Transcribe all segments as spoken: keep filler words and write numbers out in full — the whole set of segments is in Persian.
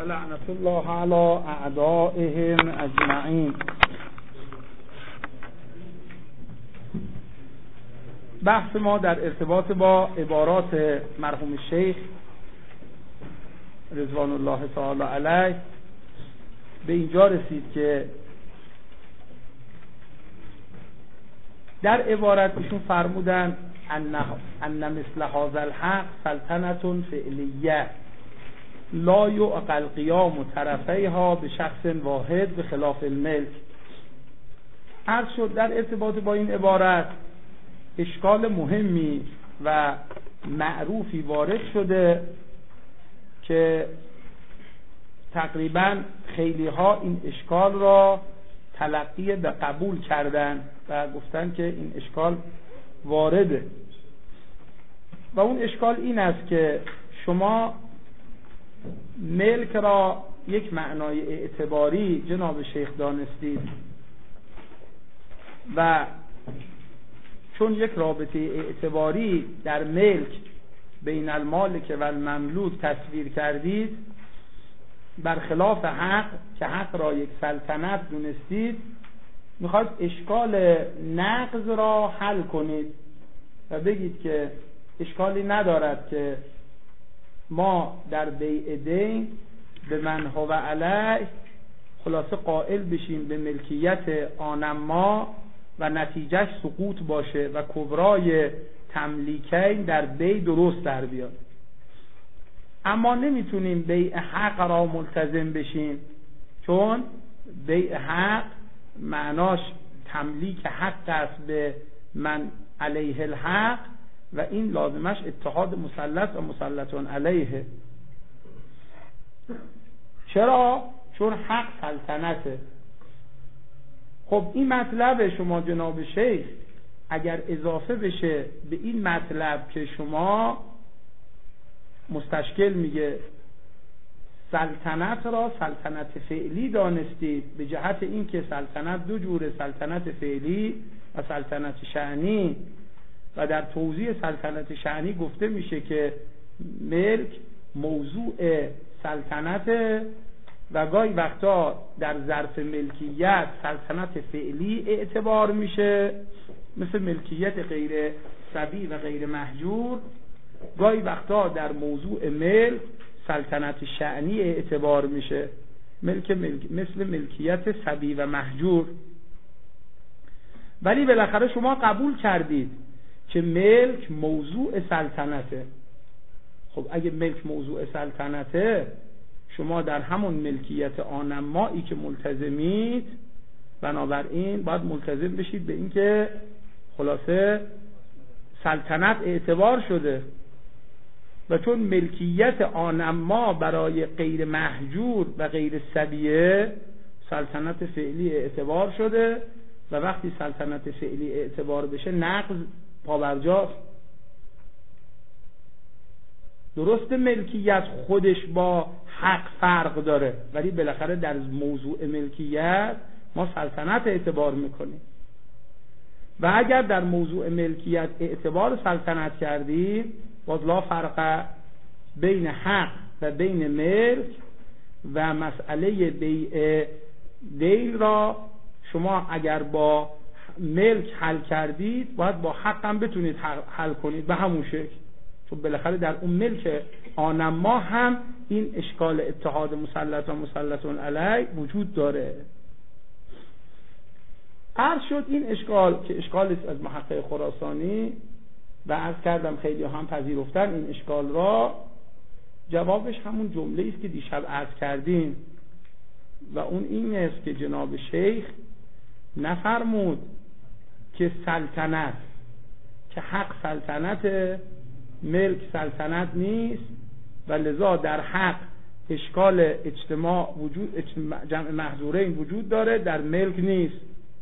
و لعنت الله علی اعدائهم اجمعین. بحث ما در ارتباط با عبارات مرحوم شیخ رضوان الله تعالی علیه به اینجا رسید که در عبارت ایشون فرمودن ان ان مثل هذا الحق سلطنت فعلیه لا یعقل قیام طرفیها به شخص واحد به خلاف الملک. عرض شد در ارتباط با این عبارت اشکال مهمی و معروفی وارد شده که تقریبا خیلی ها این اشکال را تلقی به قبول کردن و گفتن که این اشکال وارده و اون اشکال این است که شما ملک را یک معنای اعتباری جناب شیخ دانستید و چون یک رابطه اعتباری در ملک بین المالک و المملوک تصویر کردید برخلاف حق که حق را یک سلطنت دونستید، میخواید اشکال نقض را حل کنید و بگید که اشکالی ندارد که ما در بیع دین به من هو علیه خلاصه قائل بشیم به ملکیت آنما و نتیجهش سقوط باشه و کبرای تملیکین در بیع درست در بیاد. اما نمیتونیم بیع حق را ملتزم بشیم چون بیع حق معناش تملیک حق است به من علیه الحق و این لازمش اتحاد مسلط و مسلطون علیه. چرا؟ چون حق سلطنته. خب این مطلب شما جناب شیخ اگر اضافه بشه به این مطلب که شما مستشکل میگه سلطنت را سلطنت فعلی دانستید به جهت این که سلطنت دو جوره، سلطنت فعلی و سلطنت شأنی، و در توضیح سلطنت شأنی گفته میشه که ملک موضوع سلطنت و گاهی وقتا در ظرف ملکیت سلطنت فعلی اعتبار میشه مثل ملکیت غیر صبی و غیر محجور، گاهی وقتا در موضوع ملک سلطنت شأنی اعتبار میشه ملک ملک مثل ملکیت صبی و محجور. ولی بالاخره شما قبول کردید که ملک موضوع سلطنته. خب اگه ملک موضوع سلطنته شما در همون ملکیت آنمایی که ملتزمید بنابراین باید ملتزم بشید به این که خلاصه سلطنت اعتبار شده و چون ملکیت آنما برای غیر محجور و غیر صبیه سلطنت فعلی اعتبار شده و وقتی سلطنت فعلی اعتبار بشه نقض پابرجاست. درست ملکیت خودش با حق فرق داره ولی بالاخره در موضوع ملکیت ما سلطنت اعتبار میکنیم و اگر در موضوع ملکیت اعتبار سلطنت کردیم باز لا فرق بین حق و بین ملک و مسئله بیع دین را شما اگر با ملک حل کردید باید با حق هم بتونید حل کنید به همون شکل، چون بالاخره در اون ملک آنما هم این اشکال اتحاد مسلط و مسلطون علیه وجود داره. عرض شد این اشکال که اشکال است از محقق خراسانی و عرض کردم خیلی هم پذیرفتن این اشکال را، جوابش همون جمله است که دیشب عرض کردیم و اون این است که جناب شیخ نفرمود که سلطنت که حق سلطنت ملک سلطنت نیست و لذا در حق اشکال اجتماع وجود جمع محظورین وجود داره در ملک نیست.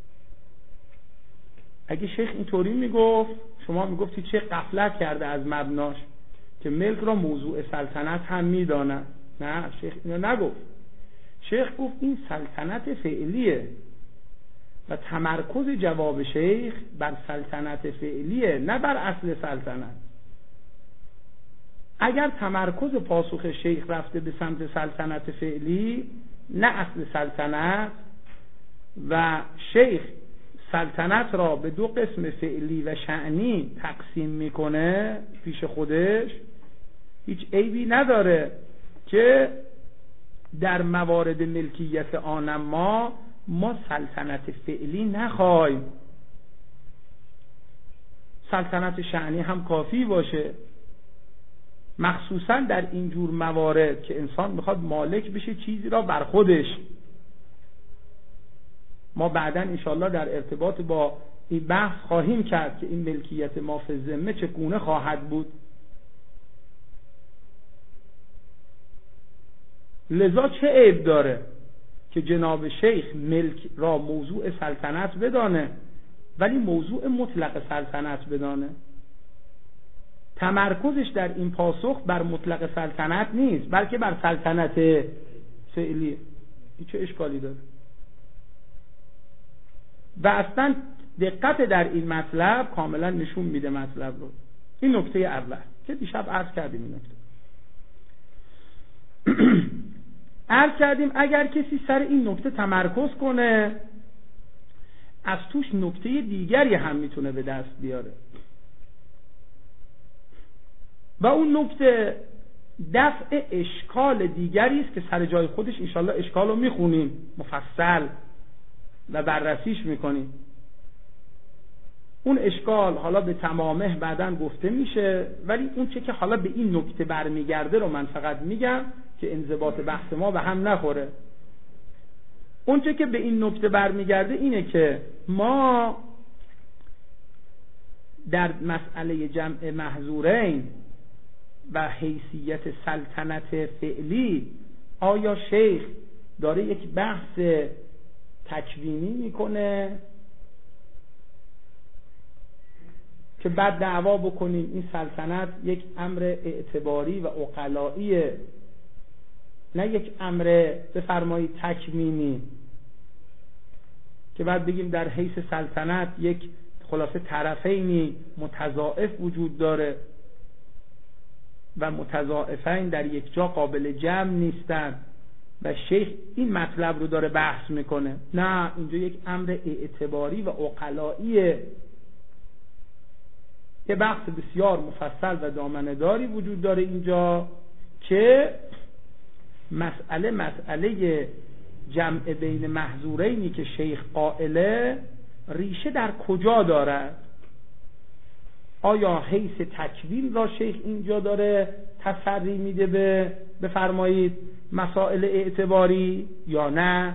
اگه شیخ اینطوری میگفت شما میگفتید چه غفلت کرده از مبناش که ملک را موضوع سلطنت هم میداند. نه شیخ اینو نگفت. شیخ گفت این سلطنت فعلیه و تمرکز جواب شیخ بر سلطنت فعلیه نه بر اصل سلطنت. اگر تمرکز پاسخ شیخ رفته به سمت سلطنت فعلی، نه اصل سلطنت، و شیخ سلطنت را به دو قسم فعلی و شأنی تقسیم میکنه پیش خودش، هیچ عیبی نداره که در موارد ملکیت آن ما ما سلطنت فعلی نخوایم، سلطنت شأنی هم کافی باشه، مخصوصا در اینجور موارد که انسان میخواد مالک بشه چیزی را بر خودش. ما بعداً انشاءالله در ارتباط با این بحث خواهیم کرد که این ملکیت ما فی الذمه چگونه خواهد بود. لذا چه عیب داره که جناب شیخ ملک را موضوع سلطنت بدانه ولی موضوع مطلق سلطنت بدانه؟ تمرکزش در این پاسخ بر مطلق سلطنت نیست بلکه بر سلطنت فعلی. این چه اشکالی داره؟ و اصلا دقت در این مطلب کاملا نشون میده مطلب رو. این نکته اول که دیشب عرض کردیم. این نکته عرض کردیم اگر کسی سر این نکته تمرکز کنه از توش نکته دیگری هم میتونه به دست بیاره و اون نکته دفع اشکال دیگری است که سر جای خودش انشالله اشکال رو میخونیم مفصل و بررسیش میکنیم. اون اشکال حالا به تمامه بعداً گفته میشه، ولی اون چه که حالا به این نکته برمیگرده رو من فقط میگم که انضباط بحث ما به هم نخوره. اون چه که به این نکته برمیگرده اینه که ما در مسئله جمع محظورین و حیثیت سلطنت فعلی آیا شیخ داره یک بحث تکوینی میکنه که بعد دعوا بکنیم این سلطنت یک امر اعتباری و عقلائیه، نه یک امر بفرمایید تکوینی که بعد بگیم در حیث سلطنت یک خلاصه طرفینی متضاعف وجود داره و متضاعفین در یک جا قابل جمع نیستن و شیخ این مطلب رو داره بحث میکنه. نه، اینجا یک امر اعتباری و عقلائیه که بحث بسیار مفصل و دامنه‌داری وجود داره اینجا که مسئله مسئله جمع بین محظورینی که شیخ قائله ریشه در کجا دارد؟ آیا حیث تکوین را شیخ اینجا داره تسری میده به بفرمایید مسائل اعتباری یا نه؟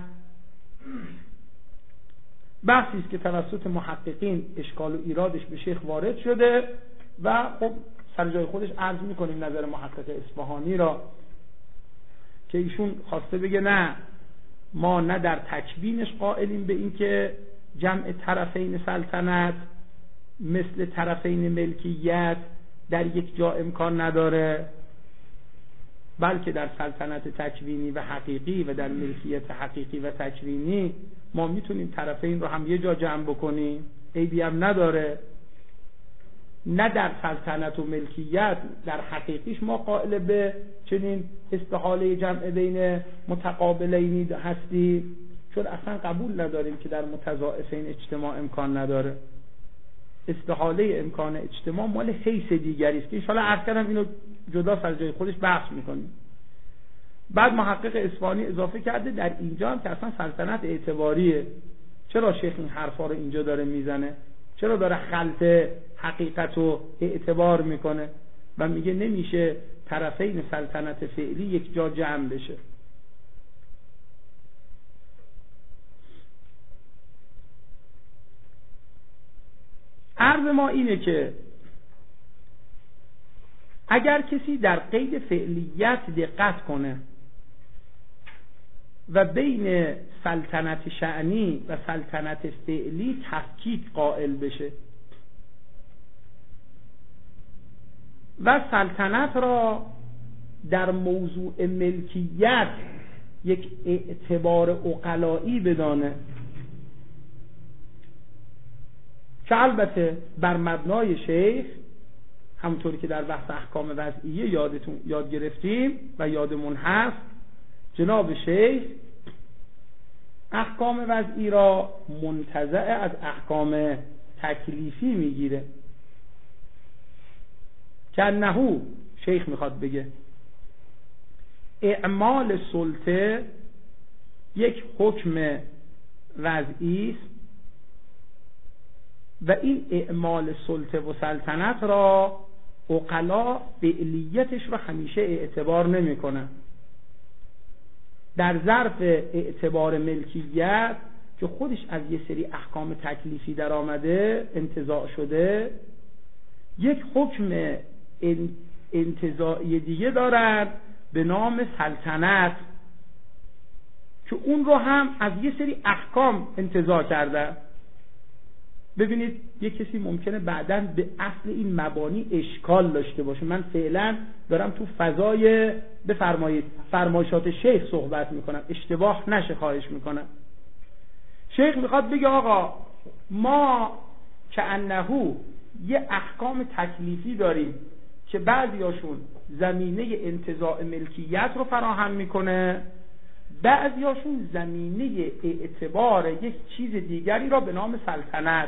بحثی است که توسط محققین اشکال و ایرادش به شیخ وارد شده و خب سر جای خودش عرض میکنیم نظر محقق اصفهانی را که ایشون خواسته بگه نه، ما نه در تکوینش قائلیم به این که جمع طرفین سلطنت مثل طرفین ملکیت در یک جا امکان نداره، بلکه در سلطنت تکوینی و حقیقی و در ملکیت حقیقی و تکوینی ما میتونیم طرفین رو هم یه جا جمع بکنیم، عیبی هم نداره. نه در سلطنت و ملکیت در حقیقیش ما قائل به چنین استحاله جمع بین متقابلینی هستی، چون اصلا قبول نداریم که در متضاعفین اجتماع امکان نداره. استحاله امکان اجتماع مال حیث دیگری است که انشاءالله عرض کردم اینو جدا سر جای خودش بحث میکنیم. بعد محقق اصفهانی اضافه کرده در اینجا هم که اصلا سلطنت اعتباریه. چرا شیخ این حرفا رو اینجا داره میزنه؟ چرا داره خلط حقیقت و اعتبار میکنه و میگه نمیشه طرفین سلطنت فعلی یک جا جمع بشه؟ عرض ما اینه که اگر کسی در قید فعلیت دقت کنه و بین سلطنت شأنی و سلطنت فعلی تفکیک قائل بشه و سلطنت را در موضوع ملکیت یک اعتبار عقلایی بدانه که البته بر مبنای شیخ همونطوری که در بحث احکام وضعیه یادتون یاد گرفتیم و یادمون هست، جناب شیخ احکام وضعی را منتزع از احکام تکلیفی میگیره. که انهو، شیخ میخواد بگه اعمال سلطه یک حکم وضعی است و این اعمال سلطه و سلطنت را عقلا فعلیتش رو همیشه اعتبار نمی کنن. در ظرف اعتبار ملکیت که خودش از یه سری احکام تکلیفی در آمده، انتزاع شده، یک حکم انتزاعی دیگه دارن به نام سلطنت که اون رو هم از یه سری احکام انتزاع کرده. ببینید یک کسی ممکنه بعداً به اصل این مبانی اشکال داشته باشه. من فعلا دارم تو فضای بفرمایید فرمایشات شیخ صحبت میکنم، اشتباه نشه خواهش میکنم. شیخ میخواد بگه آقا ما که انهو یه احکام تکلیفی داریم که بعضیاشون زمینه انتزاع ملکیت رو فراهم میکنه، بعضیاشون زمینه اعتبار یک چیز دیگری را به نام سلطنت.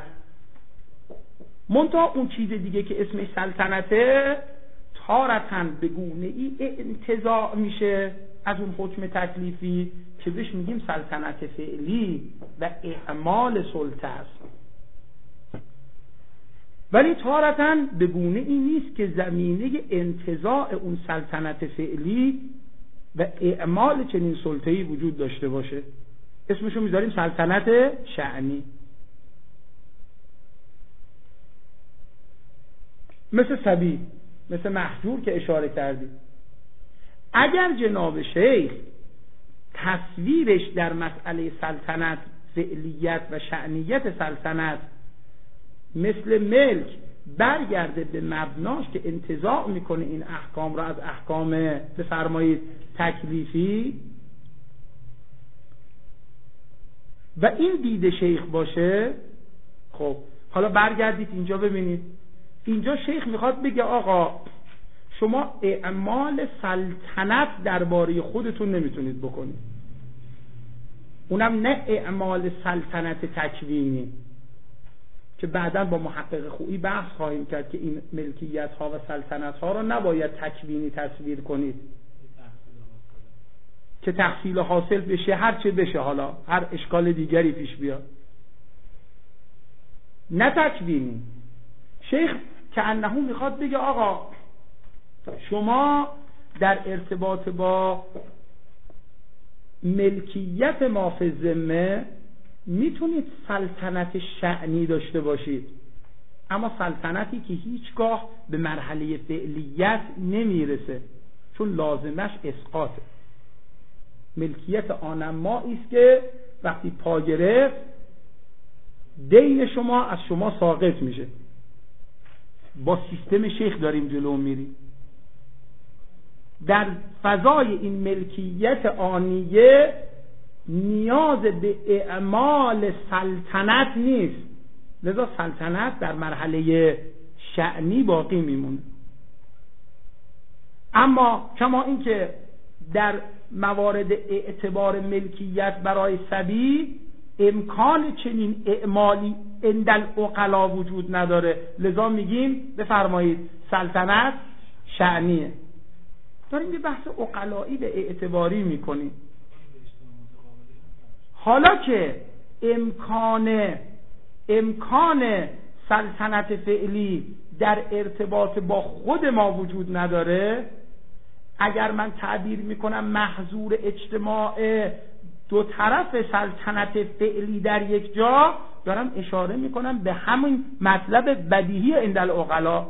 منتها اون چیز دیگه که اسمش سلطنته تارتن به گونه ای انتزاع میشه از اون حکم تکلیفی که بهش میگیم سلطنت فعلی و اعمال سلطه است. ولی تارتن به گونه ای نیست که زمینه انتزاع اون سلطنت فعلی و اعمال چنین سلطه‌ای وجود داشته باشه. اسمشو میذاریم سلطنت شأنی. مثل سبی، مثل محجور که اشاره کردیم. اگر جناب شیخ تصویرش در مسئله سلطنت، فعلیت و شأنیت سلطنت مثل ملک برگرده به مبناش که انتزاع میکنه این احکام را از احکام بفرمایید تکلیفی و این دید شیخ باشه، خب حالا برگردید اینجا ببینید. اینجا شیخ میخواد بگه آقا شما اعمال سلطنت درباره خودتون نمیتونید بکنید، اونم نه اعمال سلطنت تکوینی که بعداً با محقق خویی بحث خواهیم کرد که این ملکیت ها و سلطنت ها رو نباید تکوینی تصویر کنید که تحصیل حاصل بشه هر چه بشه، حالا هر اشکال دیگری پیش بیاد، نه تکوینی. شیخ که انهو میخواد بگه آقا شما در ارتباط با ملکیت ما فی الذمه میتونید سلطنت شأنی داشته باشید، اما سلطنتی که هیچگاه به مرحله فعلیت نمیرسه، چون لازمش اسقاطه. ملکیت آنمایی است که وقتی پا گرفت دین شما از شما ساقط میشه. با سیستم شیخ داریم جلو میریم. در فضای این ملکیت آنیه نیاز به اعمال سلطنت نیست، لذا سلطنت در مرحله شأنی باقی میمونه. اما کما اینکه در موارد اعتبار ملکیت برای سبی امکان چنین اعمالی اندل عقلا وجود نداره، لذا میگیم بفرمایید سلطنت شأنیه. داریم یه بحث عقلایی به اعتباری میکنیم. حالا که امکان امکان سلطنت فعلی در ارتباط با خود ما وجود نداره، اگر من تعبیر میکنم محظور اجتماع دو طرف سلطنت فعلی در یک جا، دارم اشاره میکنم به همین مطلب بدیهی اندل عقلا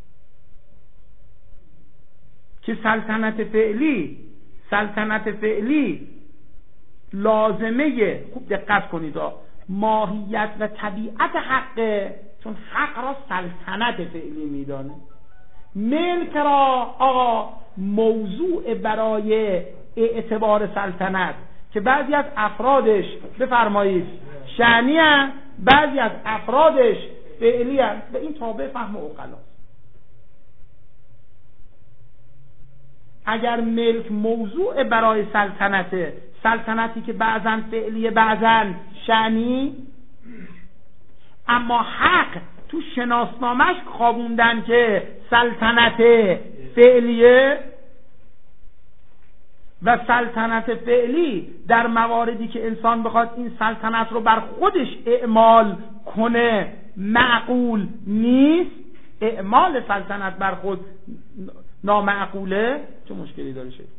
که سلطنت فعلی سلطنت فعلی لازمه، خوب دقت کنید، ماهیت و طبیعت حقه، چون حق را سلطنت فعلی میدانه. ملک را آقا موضوع برای اعتبار سلطنت که بعضی از افرادش بفرمایید شأنی هستند، بعضی از افرادش فعلی هستند، به این تابع فهم عقلا. اگر ملک موضوع برای سلطنته، سلطنتی که بعضن فعلی بعضن شأنی، اما حق تو شناسنامش خوابوندن که سلطنت فعلیه و سلطنت فعلی در مواردی که انسان بخواد این سلطنت رو بر خودش اعمال کنه معقول نیست. اعمال سلطنت بر خود نامعقوله. چه مشکلی داره شیخ؟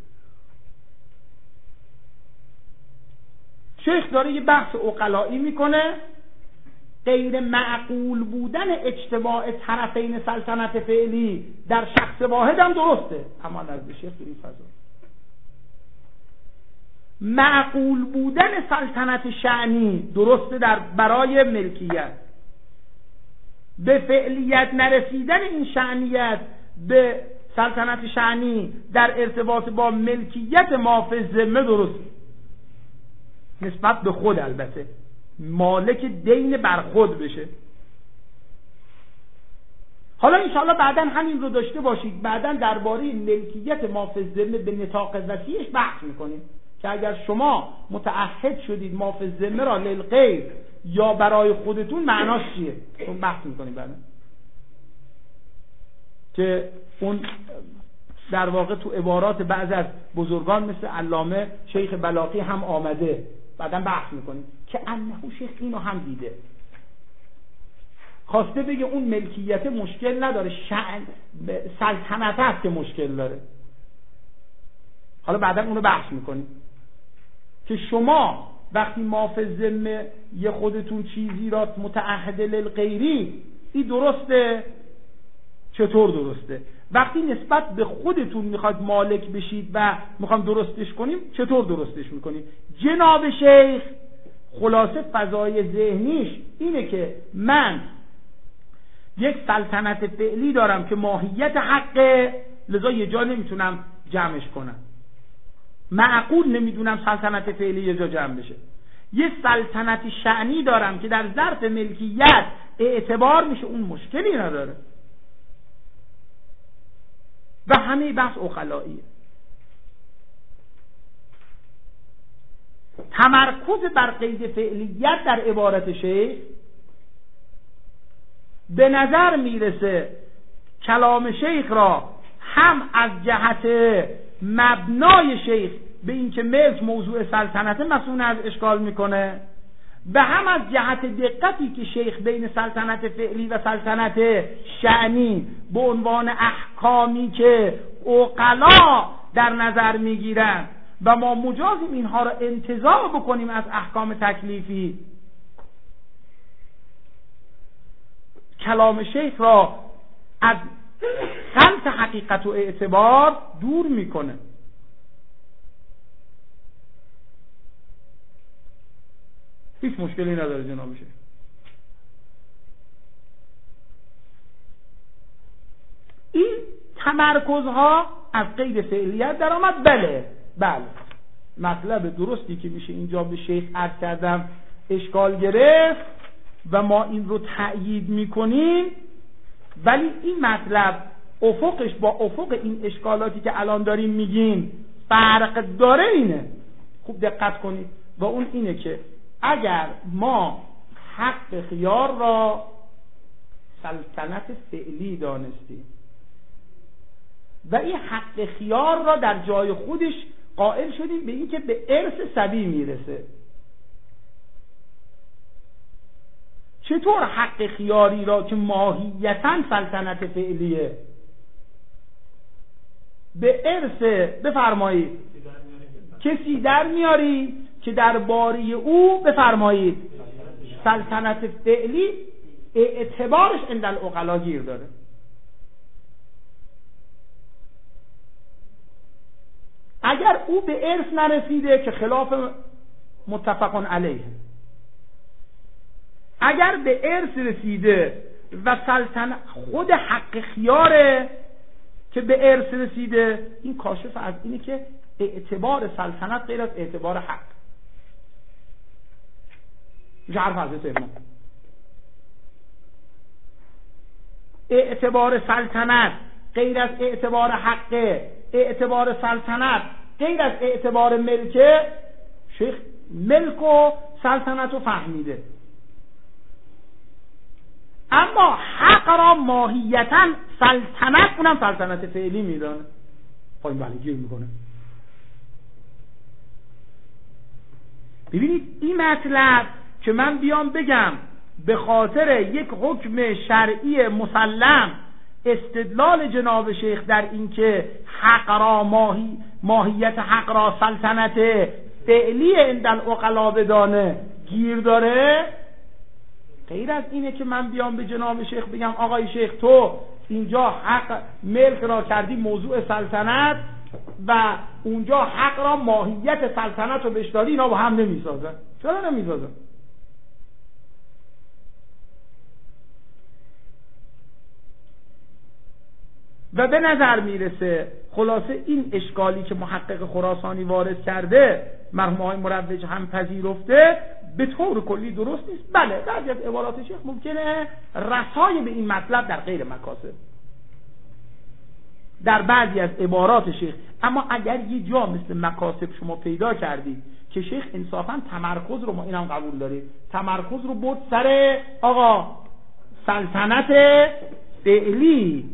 شیخ داره یه بحث عقلایی میکنه. غیر معقول بودن اجتماع طرفین سلطنت فعلی در شخص واحد هم درسته، اما نزد شیخ در این فضا معقول بودن سلطنت شأنی درسته در برای ملکیت. به فعلیت نرسیدن این شأنیت به سلطنت شأنی در ارتباط با ملکیت ما فی الذمه درسته، نسبت به خود، البته مالک دین بر خود بشه. حالا انشاءالله بعداً همین رو داشته باشید، بعداً درباره ملکیت ما فی الذمه به نطاق وسیعش بحث میکنیم که اگر شما متعهد شدید ما فی الذمه را للغیر یا برای خودتون معناش چیه، اون بحث میکنیم بعداً، که اون در واقع تو عبارات بعض از بزرگان مثل علامه شیخ بلاغی هم آمده، بعداً بحث میکنیم که انه شیخ اینو هم دیده، خواسته بگه اون ملکیت مشکل نداره، شأن سلطنت هست که مشکل داره. حالا بعداً اونو بحث میکنیم که شما وقتی ما فی الذمه یه خودتون چیزی را متعهد للغیری، این درسته؟ چطور درسته؟ وقتی نسبت به خودتون میخواد مالک بشید و میخوام درستش کنیم، چطور درستش میکنیم؟ جناب شیخ خلاصه فضای ذهنیش اینه که من یک سلطنت فعلی دارم که ماهیت حقه، لذا یه جا نمیتونم جمعش کنم، معقول نمیدونم سلطنت فعلی یه جا جمع بشه. یه سلطنت شأنی دارم که در ظرف ملکیت اعتبار میشه، اون مشکلی نداره و همه بحث عقلاییه. تمرکز بر قید فعلیت در عبارت شیخ به نظر میرسه کلام شیخ را هم از جهت مبنای شیخ به اینکه ملک موضوع سلطنت مسئول از اشکال میکنه، به هم از جهت دقتی که شیخ بین سلطنت فعلی و سلطنت شأنی به عنوان احکامی که عقلا در نظر میگیرن و ما مجازیم اینها را انتزاع بکنیم از احکام تکلیفی، کلام شیخ را از خلط حقیقت و اعتبار دور میکنه. هیچ مشکلی نداره جناب شیخ. این تمرکزها از قید فعلیت در آمد. بله بله مطلب درستی که میشه اینجا به شیخ عرض کردم اشکال گرفت و ما این رو تأیید میکنیم، ولی این مطلب افقش با افق این اشکالاتی که الان داریم میگیم فرق داره. اینه خوب دقت کنید و اون اینه که اگر ما حق خیار را سلطنت فعلی دانستیم و این حق خیار را در جای خودش قائل شدیم به این که به ارث صبی میرسه، چطور حق خیاری را که ماهیتاً سلطنت فعلیه به ارث بفرمایید کسی در میاری که در باری او بفرمایید سلطنت فعلی اعتبارش عند العقلا گیر داره؟ اگر او به ارث نرسیده که خلاف متفق علیه، اگر به ارث رسیده و سلطنت خود حق خیاره که به ارث رسیده، این کاشف از اینه که اعتبار سلطنت غیر از اعتبار حق. میشه حرف حضرت امام. اعتبار سلطنت غیر از اعتبار حقه، اعتبار سلطنت غیر از اعتبار ملکه، شیخ ملک و سلطنت رو فهمیده، اما حق را ماهیتا سلطنت، اونم سلطنت فعلی میدانه. پایین بله گیر میکنه. ببینید این مطلب که من بیام بگم به خاطر یک حکم شرعی مسلم استدلال جناب شیخ در این که حق را ماهی ماهیت حق را سلطنت فعلی عند العقلا بدانه گیر داره، غیر از اینه که من بیام به جناب شیخ بگم آقای شیخ تو اینجا حق ملک را کردی موضوع سلطنت و اونجا حق را ماهیت سلطنت رو بهش دادی، اینا با هم نمیسازن. چرا نمیسازن؟ و به نظر میرسه خلاصه این اشکالی که محقق خراسانی وارد کرده مرحوم آقای مروج هم پذیرفته به طور کلی درست نیست. بله بعضی از عبارات شیخ ممکنه رسای به این مطلب در غیر مکاسب در بعضی از عبارات شیخ، اما اگر یه جا مثل مکاسب شما پیدا کردید که شیخ انصافا تمرکز رو، ما اینم قبول داریم، تمرکز رو برد سر آقا سلطنت فعلی،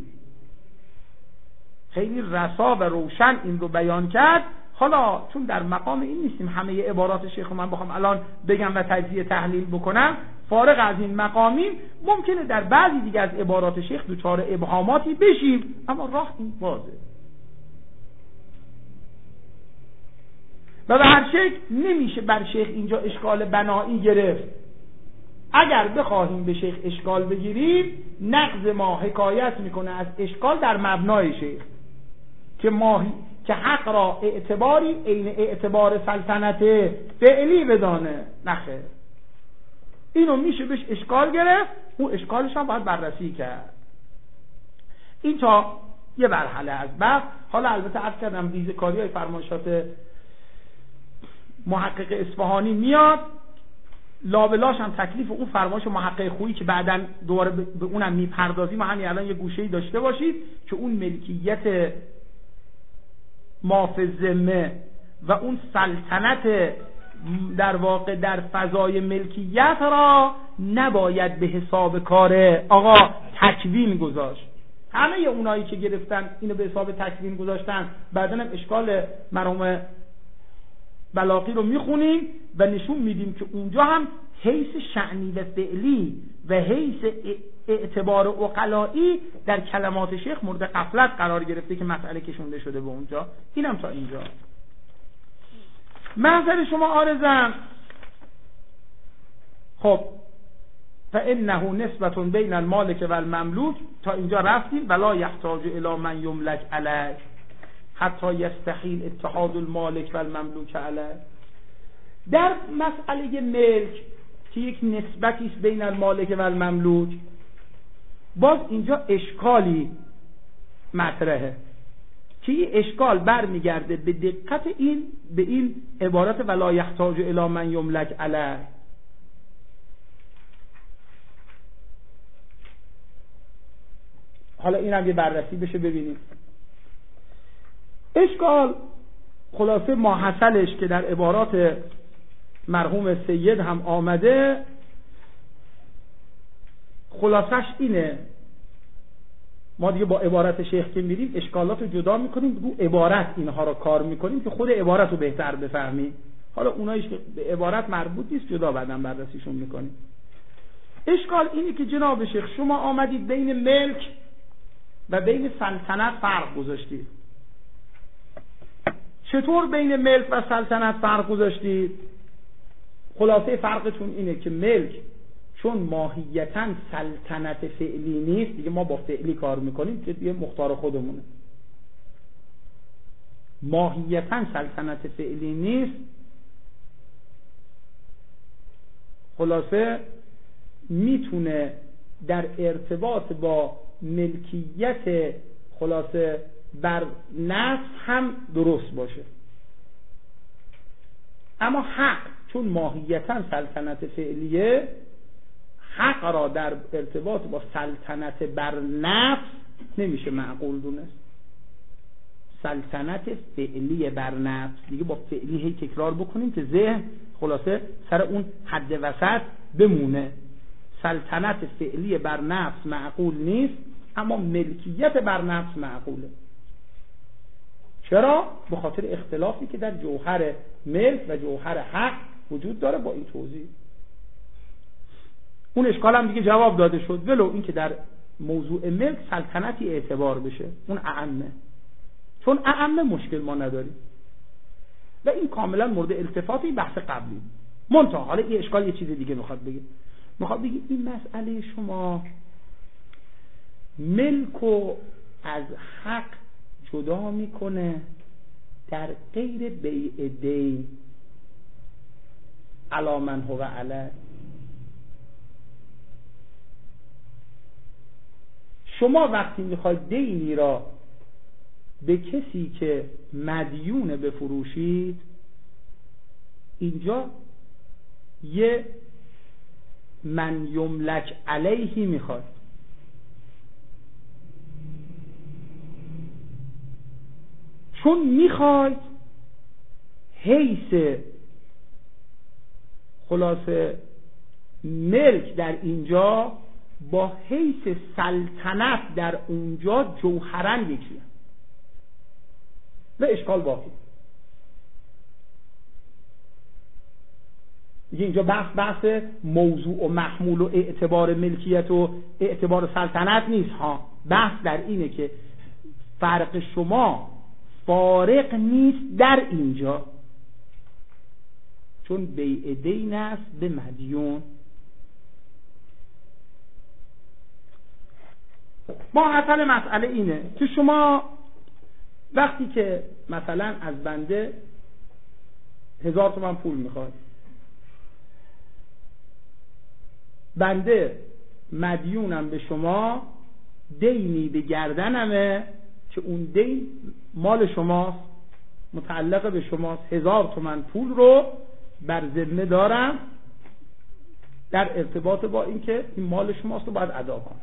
خیلی رسا و روشن این رو بیان کرد. حالا چون در مقام این نیستیم همه عبارات شیخ من بخوام الان بگم و تجزیه تحلیل بکنم، فارغ از این مقامیم ممکنه در بعضی دیگه از عبارات شیخ دچار ابهاماتی بشیم، اما راه این بازه و به هر شکل نمیشه بر شیخ اینجا اشکال بنایی گرفت. اگر بخواهیم به شیخ اشکال بگیریم، نقض ما حکایت میکنه از اشکال در مبنای شیخ که ماهی که حق را اعتباری عین اعتبار سلطنت فعلی بدانه. نخیر، اینو میشه بهش اشکال گرفت، اون اشکالش هم باید بررسی کرد. این تا یه مرحله از بحث. حالا البته عرض کردم ریزه‌کاری های فرمایشات محقق اصفهانی میاد، لابلاش هم تکلیف اون فرمایش محقق خویی که بعداً دوباره به اونم میپردازیم، همین الان یه گوشه‌ای داشته باشید که اون ملکیت مافذمه و اون سلطنت در واقع در فضای ملکیت را نباید به حساب کار آقا تکوین گذاشت. همه اونایی که گرفتن اینو به حساب تکوین گذاشتن، بعداً هم اشکال مرحوم بلاغی رو میخونیم و نشون میدیم که اونجا هم حیث شأنی و فعلی و حیث اعتبار عقلایی در کلمات شیخ مورد غفلت قرار گرفته که مسئله کشونده شده به اونجا. اینم تا اینجا. منظر شما عارضم. خب فانه نسبت بین المالک و المملوک، تا اینجا رفتیم. ولا یحتاج الی من یملک علیه حتی یستحیل اتحاد المالک و المملوک علیه. در مسئله ملک که یک نسبتی است بین المالک و المملوک، باز اینجا اشکالی مطرحه که این اشکال برمیگرده به دقت این به این عبارت ولا یحتاج الی من یملک علیه. حالا این هم یه بررسی بشه ببینیم. اشکال خلاصه ماحصلش که در عبارات مرحوم سید هم آمده، خلاصش اینه، ما دیگه با عبارت شیخ که میریم اشکالات رو جدا میکنیم، رو عبارت اینها رو کار میکنیم که خود عبارت رو بهتر بفهمیم. حالا اونایش که به عبارت مربوط نیست جدا بعدم بررسیشون میکنیم. اشکال اینه که جناب شیخ شما آمدید بین ملک و بین سلطنت فرق گذاشتید. چطور بین ملک و سلطنت فرق گذاشتید؟ خلاصه فرقتون اینه که ملک چون ماهیتاً سلطنت فعلی نیست، دیگه ما با فعلی کار میکنیم که دیگه مختار خودمونه، ماهیتاً سلطنت فعلی نیست، خلاصه میتونه در ارتباط با ملکیت خلاصه بر نفس هم درست باشه، اما حق چون ماهیتاً سلطنت فعلیه، حق را در ارتباط با سلطنت بر نفس نمیشه معقول دونست. سلطنت فعلی بر نفس. دیگه با فعلی هی تکرار بکنیم که ذهن خلاصه سر اون حد وسط بمونه. سلطنت فعلی بر نفس معقول نیست، اما ملکیت بر نفس معقوله. چرا؟ به خاطر اختلافی که در جوهر ملک و جوهر حق وجود داره. با این توضیح اون اشکال هم دیگه جواب داده شد، ولو این که در موضوع ملک سلطنتی اعتبار بشه، اون اعمه، چون اعمه مشکل ما نداریم و این کاملا مورد التفاتی بحث قبلی. منتها حالا این اشکال یه چیز دیگه میخواد بگه، میخواد بگه این مسئله شما ملکو از حق جدا میکنه در غیر بیع دین علی من هو علی. شما وقتی میخواید دینی را به کسی که مدیونه بفروشید، اینجا یه من یملک علیهی میخواد. چون میخواید حیث خلاصه ملک در اینجا با حیث سلطنت در اونجا جوهرن یکیه و اشکال باقی. دیگه اینجا بحث بحث موضوع و محمول و اعتبار ملکیت و اعتبار سلطنت نیست ها. بحث در اینه که فرق شما فارق نیست در اینجا، چون بیع دین است به مدیون. ما اصل مسئله اینه که شما وقتی که مثلا از بنده هزار تومن پول میخواد، بنده مدیونم به شما، دینی به گردنمه که اون دین مال شماست، متعلق به شماست، هزار تومن پول رو بر ذمه دارم در ارتباط با این که این مال شماست رو باید ادا کنم.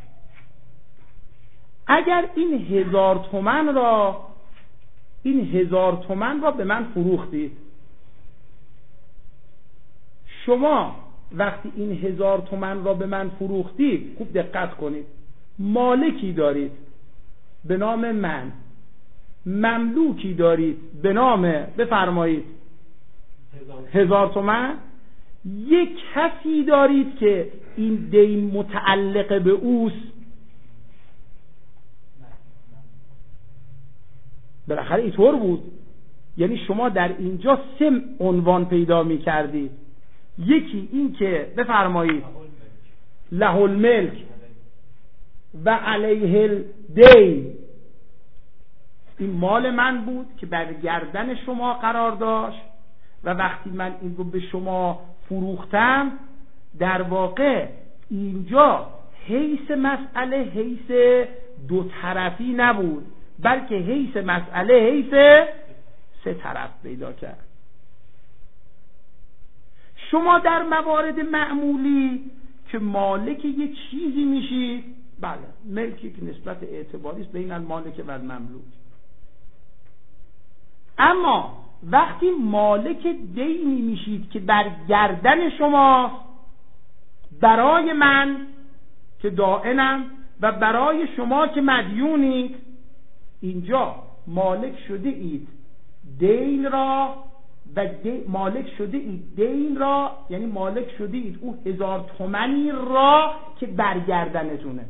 اگر این هزار تومن را این هزار تومن را به من فروختید، شما وقتی این هزار تومن را به من فروختید، خوب دقت کنید، مالکی دارید به نام من، مملوکی دارید به نام بفرمایید هزار تومن، یک کسی دارید که این دین متعلق به اوست. بالاخره اینطور بود. یعنی شما در اینجا سه عنوان پیدا می کردید. یکی این که بفرمایید له الملک و علیه الدین، این مال من بود که بر گردن شما قرار داشت و وقتی من این رو به شما فروختم، در واقع اینجا حیث مسئله حیث دو طرفی نبود، بلکه حیث مسئله حیث سه طرف پیدا کرد. شما در موارد معمولی که مالک یه چیزی میشید، بله ملکی که نسبت اعتباری است بین المالک و المملوک، اما وقتی مالک دینی میشید که بر گردن شما، برای من که دائنم و برای شما که مدیونید، اینجا مالک شده اید دین را و مالک شده اید دین را یعنی مالک شده اید او هزار تومنی را که برگردنتونه.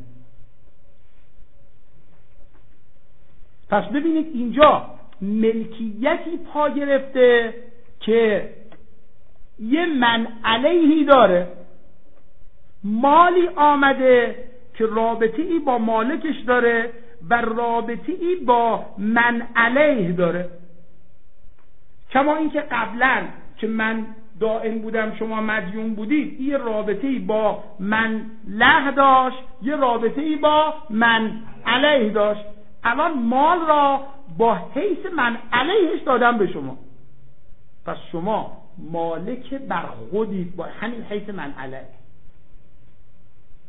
پس ببینید اینجا ملکیتی پا گرفته که یه من علیهی داره، مالی آمده که رابطه ای با مالکش داره و رابطه ای با من علیه داره. کما اینکه قبلا که من دائن بودم شما مدیون بودید، یه رابطه ای با من له داشت، یه رابطه ای با من علیه داشت. الان مال را با حیث من علیهش دادم به شما، پس شما مالک بر خودید با همین حیث من علیه.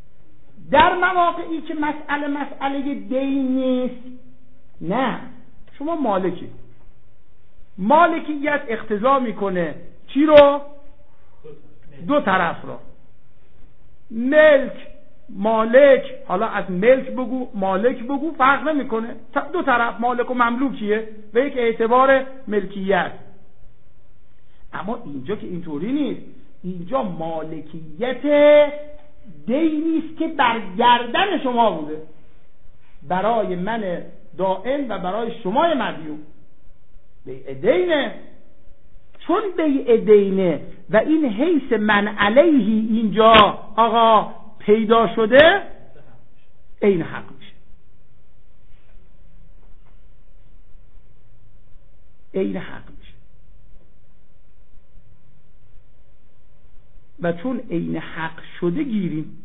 در مواقعی که مسئله مسئله دین نیست، نه، شما مالکی. مالکیت اقتضا میکنه چی رو؟ دو طرف رو. ملک، مالک، حالا از ملک بگو مالک بگو فرق نمیکنه، دو طرف مالک و مملوکیه و یک اعتبار ملکیت. اما اینجا که اینطوری نیست. اینجا مالکیت دینی است که بر گردن شما بوده، برای من دائم و برای شما مدیون. بیع دینه. چون بیع دینه و این حیث من علیه اینجا آقا پیدا شده، عین حق میشه. عین حق میشه. و چون عین حق شده گیریم.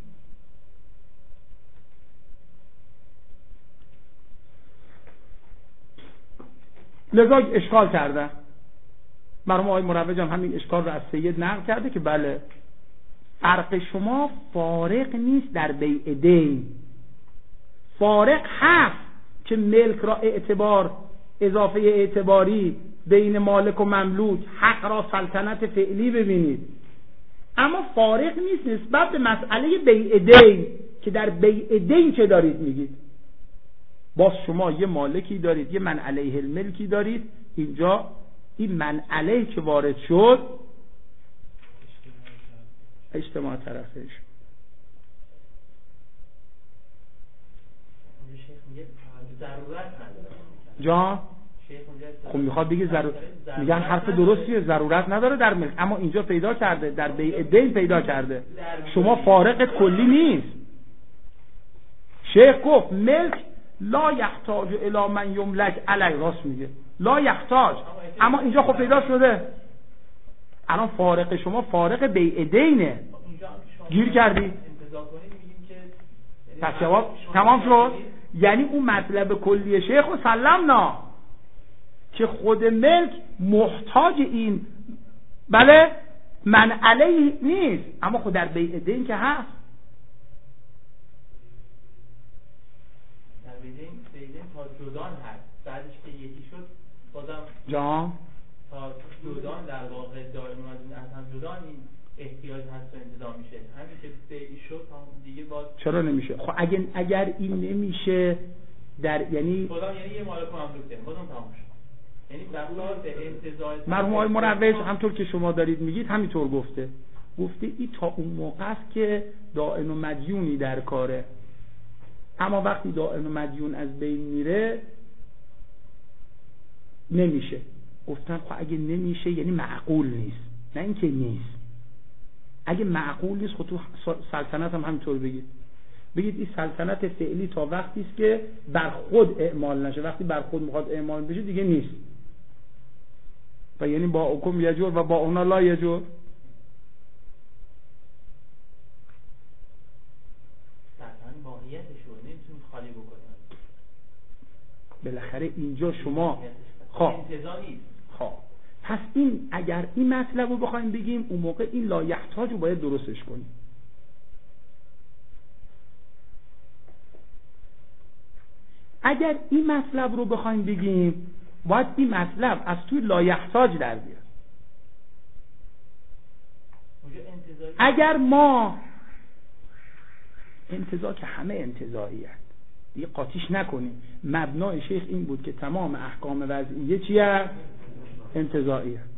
لذا اشکال کرده. مرحوم آقای مروج هم همین اشکال رو از سید نقل کرده که بله فرق شما فارق نیست در بیع دین. فارق هست که ملک را اعتبار اضافه اعتباری بین مالک و مملوک، حق را سلطنت فعلی ببینید، اما فارق نیست نسبت به مسئله بیع دین که در بیع دین چه دارید میگید. باز شما یه مالکی دارید، یه من علیه الملکی دارید. اینجا این من علیه که وارد شد اجتماع طرفش. جان خب میخواد بگه ضرورت، میگن حرف درستیه، ضرورت نداره در ملک، اما اینجا پیدا کرده، در بیع دین پیدا کرده. شما فارقت کلی نیست. شیخ گفت ملک لا یحتاج الی من یملک علی، راست میگه لا یحتاج، اما اینجا خب پیدا شده. الان فارق شما فارق بیع دینه. گیر کردی؟ پس جواب تمام شد. یعنی اون مطلب کلی شیخ و سلمنا که خود ملک محتاج این بله من علیه نیست، اما خود در بیع دین که هست. در بیع دین بیع دین تا جدان هست، بعدش که یکی شد بازم جان تا جدان در واقع دائم از هم جدان این احتیاج هست و انتظام میشه. همین که بیعی شد دیگه باز چرا نمیشه؟ خب اگر اگر این نمیشه در یعنی خودم یعنی یه مالک مملوک داریم خودم تمام شد. یعنی بساط انتظار مرحوم آقای مروج همطور که شما دارید میگید همینطور گفته. گفته این تا اون موقع است که دائن و مدیونی در کاره، اما وقتی دائن و مدیون از بین میره نمیشه. گفتن خب اگه نمیشه یعنی معقول نیست، نه اینکه نیست. اگه معقول نیست خب تو سلطنت هم همینطور بگید. بگید این سلطنت فعلی تا وقتی است که بر خود اعمال نشه، وقتی بر خود میخواد اعمال بشه دیگه نیست. و یعنی با حکم یجور و با اونا لا یجور. سلطنت ماهیتش رو نمیتونید خالی بکنید. بالاخره اینجا شما خب انتظار نیست. خب پس این اگر این مطلب رو بخوایم بگیم اون موقع این لا یحتاج رو باید درستش کنیم. اگر این مطلب رو بخوایم بگیم باید این مطلب از توی لا یحتاج در بیاد. اگر ما انتزاع که همه انتزاعی هست دیگه قاطیش نکنیم. مبنای شیخ این بود که تمام احکام وضعیه چیه؟ انتزاعی هست.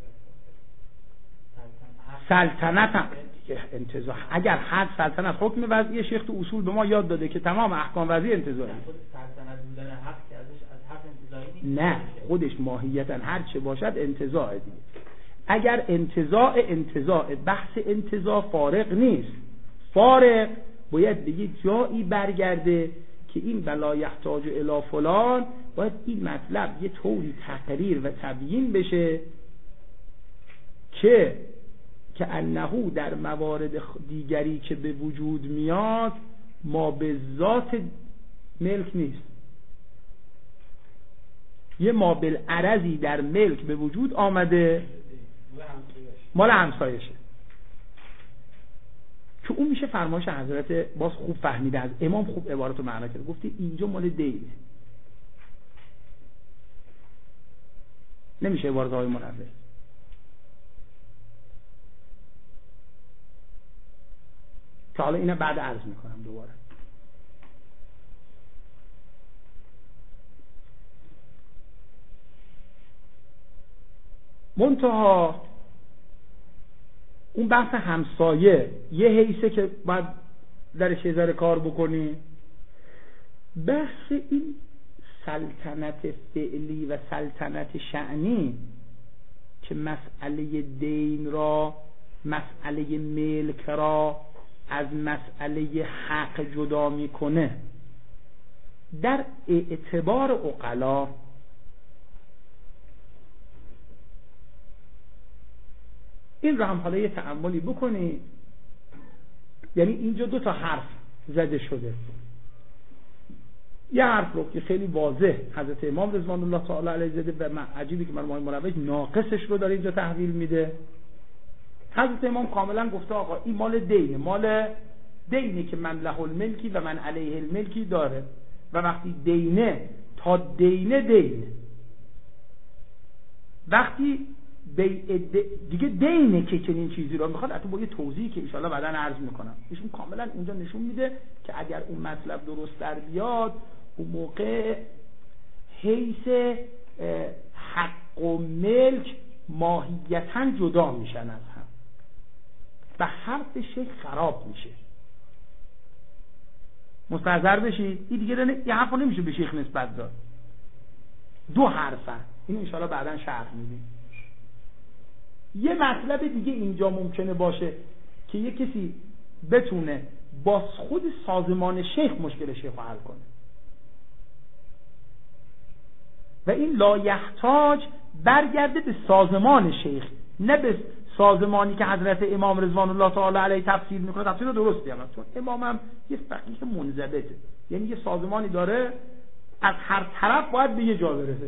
سلطنت هم انتزاع. اگر هر سلطنت حکم وضعیه، شیخ تو اصول به ما یاد داده که تمام احکام وضعیه انتزاعی هست. سلطنت بودن حق که ازش از حق انتزاعی نیست. نه خودش ماهیتا هر چه باشد انتزاع دیگه. اگر انتزاع انتزاع بحث انتزاع فارق نیست. فارق باید به یه جایی برگرده که این بلا یحتاج الی فلان، باید این مطلب یه طوری تقریر و تبیین بشه که که انهو در موارد دیگری که به وجود میاد ما به ذات ملک نیست. یه ما بالعرضی در ملک به وجود آمده مال همسایشه که اون میشه فرمایش حضرت. باز خوب فهمیده، از امام خوب عبارت و معنا کرد. گفتی اینجا مال دینه. نمیشه عبارت های منوع. که حالا اینه بعد عرض میکنم دوباره. منتها اون بحث همسایه یه حیثه که باید درش یه ذره کار بکنی. بحث این سلطنت فعلی و سلطنت شأنی که مسئله دین را، مسئله ملک را از مسئله حق جدا میکنه، در اعتبار عقلا این رو هم حالا یه تأملی بکنی. یعنی اینجا دو تا حرف زده شده. یه حرف رو که خیلی واضح حضرت امام رضوان الله تعالی علیه زده و عجیبی که مرحوم منوج ناقصش رو داره اینجا تحویل میده. حضرت امام کاملا گفته آقا این مال دینه، مال دینه که من له الملکی و من علیه الملکی داره و وقتی دینه تا دینه دینه، وقتی دیگه دینه که چنین چیزی رو میخواد. حتی با یه توضیحی که ان شاءالله بعداً عرض میکنم، ایشون کاملا اونجا نشون میده که اگر اون مطلب درست در بیاد اون موقع حیث حق و ملک ماهیتاً جدا میشن از هم و حرف شیخ خراب میشه. مستحضر بشید این دیگه نه، یه حرف نمیشه به شیخ نسبت داد. دو حرفن، این ان شاءالله بعداً شرح میدیم. یه مطلب دیگه اینجا ممکنه باشه که یه کسی بتونه با خود سازمان شیخ مشکل شیخ رو حل کنه و این لا یحتاج برگرده به سازمان شیخ، نه به سازمانی که حضرت امام رضوان الله تعالی علیه تفسیر میکنه. تفسیر رو درست بیامد، چون امام هم یه فقیه منضبطه، یعنی یه سازمانی داره از هر طرف باید به یه جا برسه.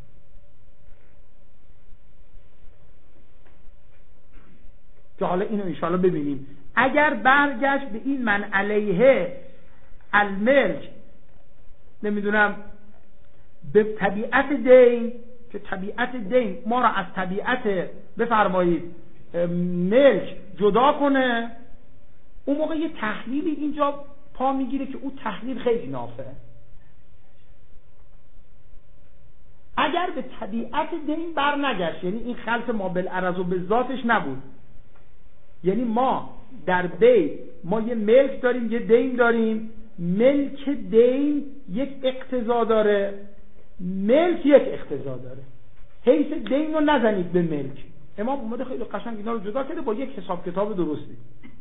که حالا اینو انشاءالله ببینیم. اگر برگشت به این من علیه الملک، نمیدونم به طبیعت دین، که طبیعت دین ما را از طبیعت بفرمایید ملک جدا کنه، اون موقع یه تحلیلی اینجا پا میگیره که اون تحلیل خیلی نافعه. اگر به طبیعت دین بر نگشت، یعنی این خلط ما بالعرض و به ذاتش نبود، یعنی ما در بی ما یه ملک داریم یه دین داریم، ملک دین یک اقتضا داره، ملک یک اقتضا داره. حیث دین رو نزنید به ملک. امام اومده خیلی قشنگ اینا رو جدا کرده با یک حساب کتاب درستی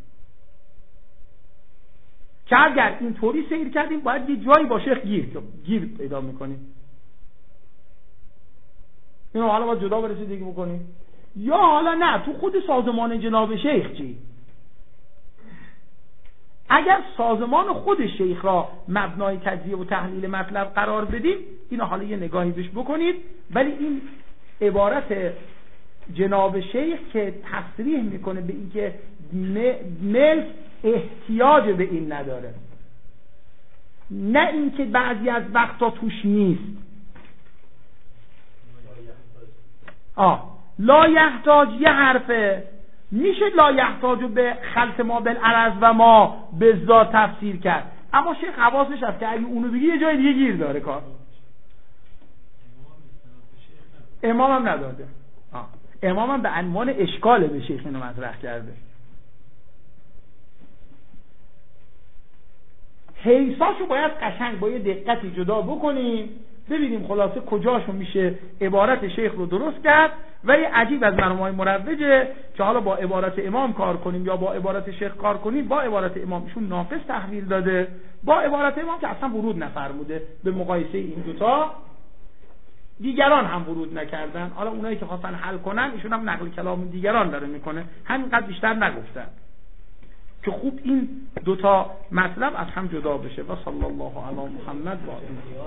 که اگر اینطوری سیر کردیم باید یه جایی با شیخ گیر گیر پیدا میکنیم. اینو حالا باید جدا برسید دیگه بکنیم، یا حالا نه تو خود سازمان جناب شیخ چی؟ اگر سازمان خود شیخ را مبنای تجزیه و تحلیل مطلب قرار بدیم، اینو حالا یه نگاهی بهش بکنید. ولی این عبارت جناب شیخ که تصریح میکنه به این که ملک احتیاج به این نداره، نه اینکه بعضی از وقتا توش نیست. آه لا یحتاج یه حرفه، میشه لا یحتاج به خلط ما بالعرض و ما به ذات تفسیر کرد، اما شیخ حواسش هست که اگه اونو بگی یه جای دیگه گیر داره کار. امام هم نداده. آه. امام هم به عنوان اشکال به شیخ اینو مطرح کرده. حیثاشو باید قشنگ با یه دقتی جدا بکنیم، ببینیم خلاصه کجاشو میشه عبارت شیخ رو درست کرد. ولی عجیب از مرحوم مروجه که حالا با عبارت امام کار کنیم یا با عبارت شیخ کار کنیم. با عبارت امامشون ناقص تحویل داده، با عبارت امام که اصلا ورود نفرموده. به مقایسه این دوتا دیگران هم ورود نکردن. حالا اونایی که خواستن حل کنن ایشون هم نقل کلام دیگران داره میکنه، همینقدر بیشتر نگفتن که خوب این دوتا مطلب از هم جدا بشه. و صلی الله علی محمد و آله.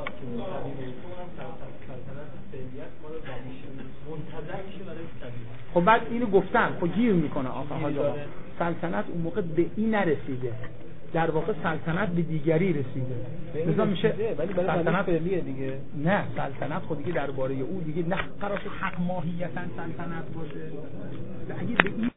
خب بعد اینو گفتن، خب گیر میکنه آقا حاجا، سلطنت اون موقع به این نرسیده، در واقع سلطنت به دیگری رسیده. لذا میشه ولی برای سلطنت فعلیه دیگه. نه سلطنت خود دیگه درباره او دیگه نه قرار شد حق ماهیتاً سلطنت باشه. اگه به این